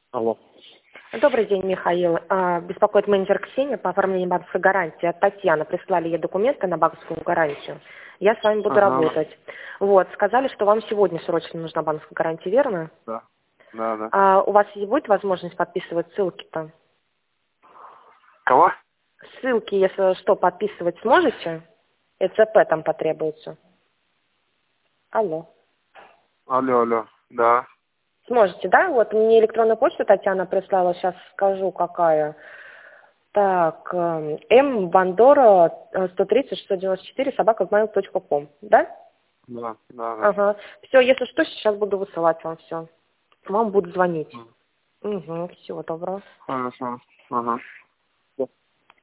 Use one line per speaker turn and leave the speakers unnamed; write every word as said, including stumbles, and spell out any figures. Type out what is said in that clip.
Алло.
Добрый день, Михаил. А, Беспокоит менеджер Ксения по оформлению банковской гарантии. От Татьяны прислали ей документы на банковскую гарантию. Я с вами буду
Ага.
работать. Вот, сказали, что вам сегодня срочно нужна банковская гарантия, верно?
Да. Да, да.
А у вас и будет возможность подписывать ссылки-то?
Кого?
Ссылки, если что, подписывать сможете? Э Цэ Пэ там потребуется. Алло.
Алло, алло. Да.
Сможете, да? Вот мне электронную почту Татьяна прислала, сейчас скажу, какая. Так, э, М Бандора сто тридцать шестьсот девяносто четыре собака гмейл точка ком, да?
Да, да, да.
Ага. Все, если что, сейчас буду высылать вам все. Вам будут звонить.
М.
Угу, всего доброго.
Хорошо. Ага.